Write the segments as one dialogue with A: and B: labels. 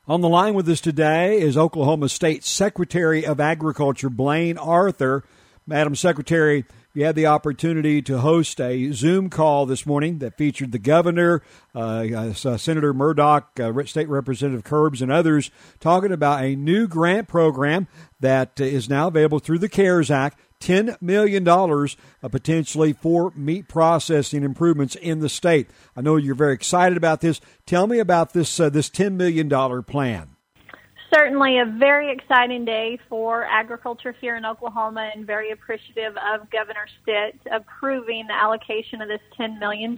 A: On the line with us today is Oklahoma State Secretary of Agriculture, Blaine Arthur. Madam Secretary, you had the opportunity to host a Zoom call this morning that featured the governor, Senator Murdoch, State Representative Curbs, and others talking about a new grant program that is now available through the CARES Act, $10 million potentially for meat processing improvements in the state. I know you're very excited about this. Tell me about this $10 million plan.
B: Certainly a very exciting day for agriculture here in Oklahoma, and very appreciative of Governor Stitt approving the allocation of this $10 million.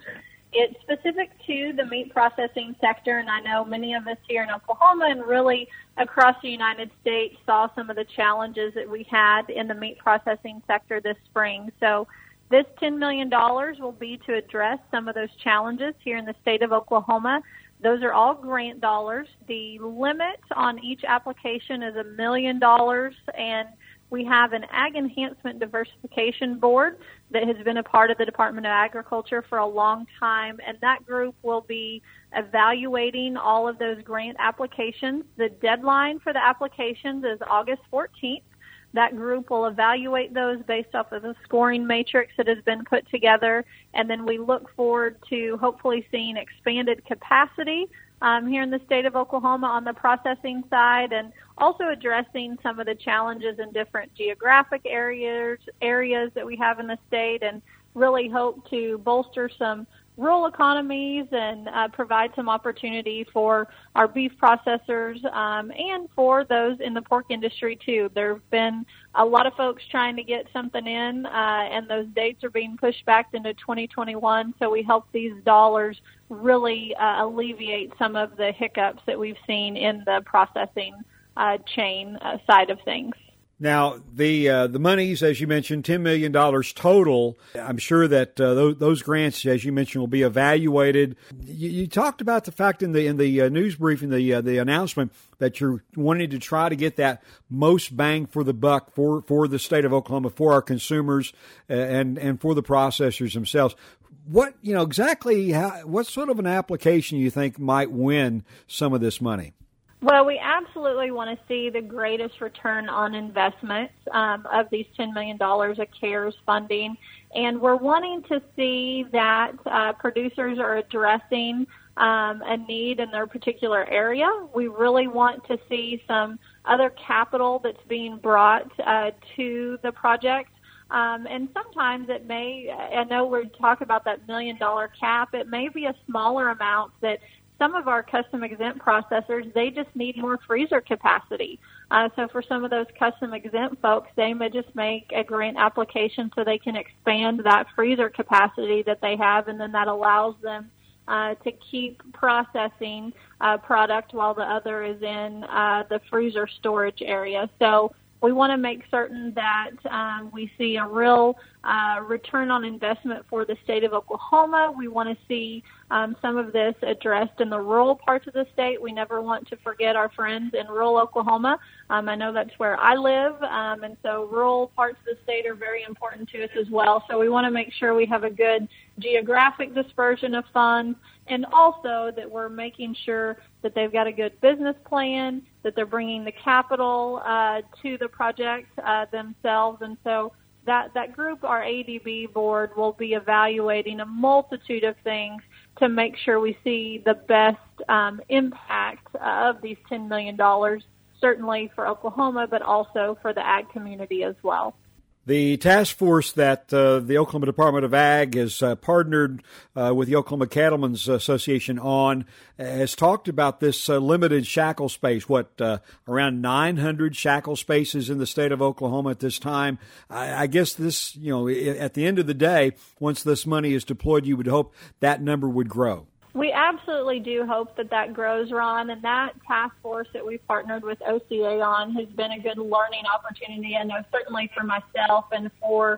B: It's specific to the meat processing sector, and I know many of us here in Oklahoma and really across the United States saw some of the challenges that we had in the meat processing sector this spring. So this $10 million will be to address some of those challenges here in the state of Oklahoma. Those are all grant dollars. The limit on each application is $1 million, and we have an Ag Enhancement Diversification Board that has been a part of the Department of Agriculture for a long time, and that group will be evaluating all of those grant applications. The deadline for the applications is August 14th. That group will evaluate those based off of a scoring matrix that has been put together, and then we look forward to hopefully seeing expanded capacity here in the state of Oklahoma on the processing side, and also addressing some of the challenges in different geographic areas that we have in the state, and really hope to bolster some rural economies and provide some opportunity for our beef processors and for those in the pork industry too. There have been a lot of folks trying to get something in, and those dates are being pushed back into 2021. So we hope these dollars really alleviate some of the hiccups that we've seen in the processing chain side of things.
A: Now, the monies, as you mentioned, $10 million total. I'm sure that those grants, as you mentioned, will be evaluated. You talked about the fact in the news briefing, the announcement, that you're wanting to try to get that most bang for the buck for the state of Oklahoma, for our consumers, and for the processors themselves. What sort of an application you think might win some of this money?
B: Well, we absolutely want to see the greatest return on investment of these $10 million of CARES funding. And we're wanting to see that producers are addressing a need in their particular area. We really want to see some other capital that's being brought to the project. And sometimes it may, I know we're talking about that $1 million cap, it may be a smaller amount that some of our custom exempt processors, they just need more freezer capacity. So for some of those custom exempt folks, they may just make a grant application so they can expand that freezer capacity that they have, and then that allows them to keep processing product while the other is in the freezer storage area. So we want to make certain that we see a real return on investment for the state of Oklahoma. We want to see some of this addressed in the rural parts of the state. We never want to forget our friends in rural Oklahoma. I know that's where I live, and so rural parts of the state are very important to us as well. So we want to make sure we have a good geographic dispersion of funds, and also that we're making sure that they've got a good business plan, that they're bringing the capital to the project themselves. And so that group, our ADB board, will be evaluating a multitude of things to make sure we see the best impact of these $10 million, certainly for Oklahoma, but also for the ag community as well.
A: The task force that the Oklahoma Department of Ag has partnered with the Oklahoma Cattlemen's Association on has talked about this limited shackle space, around 900 shackle spaces in the state of Oklahoma at this time. I guess this, at the end of the day, once this money is deployed, you would hope that number would grow.
B: We absolutely do hope that grows, Ron, and that task force that we've partnered with OCA on has been a good learning opportunity. I know certainly for myself and for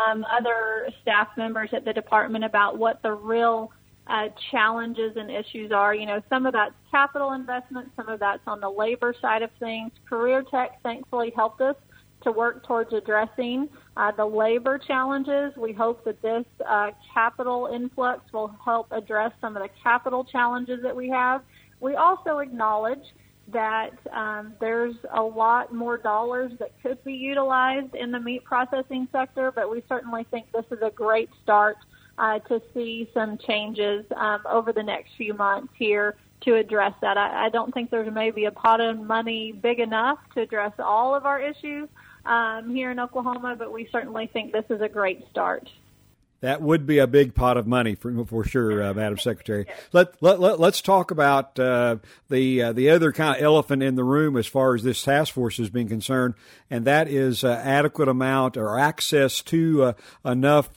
B: other staff members at the department about what the real challenges and issues are. Some of that's capital investment, some of that's on the labor side of things. Career Tech thankfully helped us to work towards addressing the labor challenges. We hope that this capital influx will help address some of the capital challenges that we have. We also acknowledge that there's a lot more dollars that could be utilized in the meat processing sector, but we certainly think this is a great start to see some changes over the next few months here to address that. I don't think there's maybe a pot of money big enough to address all of our issues here in Oklahoma, but we certainly think this is a great start.
A: That would be a big pot of money for sure, Madam Secretary. Let's talk about the other kind of elephant in the room as far as this task force has been concerned, and that is adequate amount or access to enough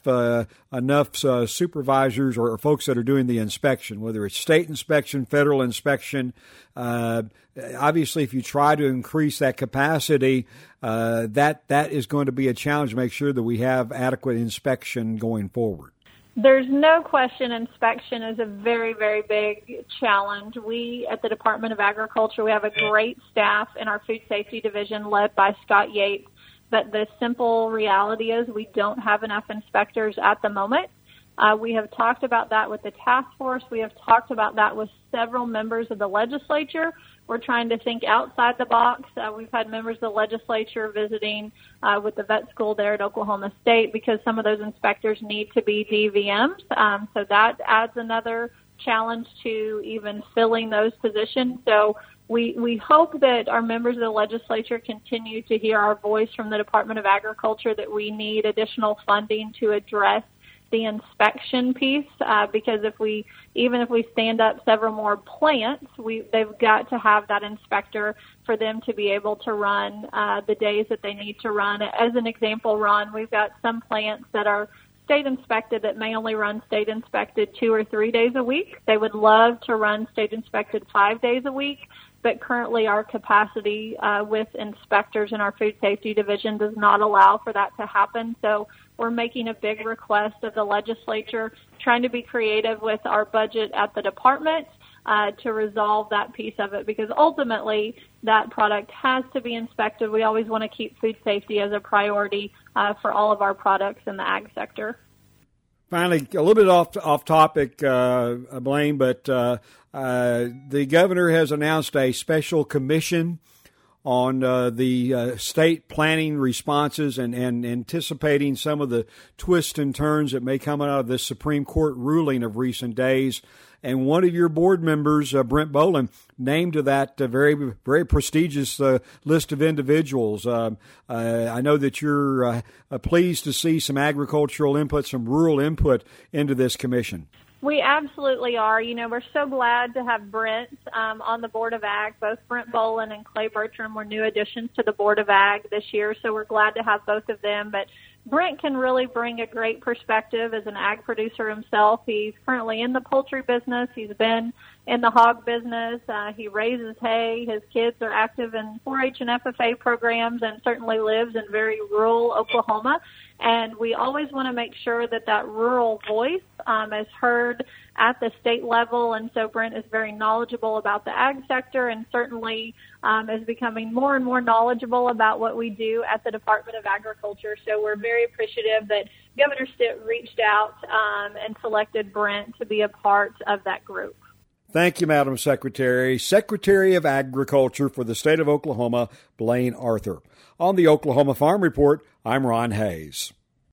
A: supervisors or folks that are doing the inspection, whether it's state inspection, federal inspection. Obviously, if you try to increase that capacity, that is going to be a challenge to make sure that we have adequate inspection going forward.
B: There's no question inspection is a very, very big challenge. We at the Department of Agriculture, we have a great staff in our Food Safety Division led by Scott Yates, but the simple reality is we don't have enough inspectors at the moment. We have talked about that with the task force. We have talked about that with several members of the legislature. We're trying to think outside the box. We've had members of the legislature visiting with the vet school there at Oklahoma State because some of those inspectors need to be DVMs. So that adds another challenge to even filling those positions. So we hope that our members of the legislature continue to hear our voice from the Department of Agriculture that we need additional funding to address the inspection piece, because if we stand up several more plants, they've got to have that inspector for them to be able to run the days that they need to run. As an example, Ron, we've got some plants that are state inspected that may only run state inspected 2 or 3 days a week. They would love to run state inspected 5 days a week, but currently our capacity with inspectors in our Food Safety Division does not allow for that to happen. So we're making a big request of the legislature, trying to be creative with our budget at the department to resolve that piece of it, because ultimately that product has to be inspected. We always want to keep food safety as a priority for all of our products in the ag sector.
A: Finally, a little bit off topic, Blaine, but the governor has announced a special commission on the state planning responses and anticipating some of the twists and turns that may come out of this Supreme Court ruling of recent days. And one of your board members, Brent Bolin, named to that very, very prestigious list of individuals. I know that you're pleased to see some agricultural input, some rural input into this commission.
B: We absolutely are. You know, we're so glad to have Brent on the Board of Ag. Both Brent Bolin and Clay Bertram were new additions to the Board of Ag this year, so we're glad to have both of them. But Brent can really bring a great perspective as an ag producer himself. He's currently in the poultry business. He's been in the hog business. He raises hay. His kids are active in 4-H and FFA programs and certainly lives in very rural Oklahoma. And we always want to make sure that that rural voice is heard at the state level. And so Brent is very knowledgeable about the ag sector and certainly is becoming more and more knowledgeable about what we do at the Department of Agriculture. So we're very appreciative that Governor Stitt reached out and selected Brent to be a part of that group.
A: Thank you, Madam Secretary. Secretary of Agriculture for the state of Oklahoma, Blaine Arthur. On the Oklahoma Farm Report, I'm Ron Hayes.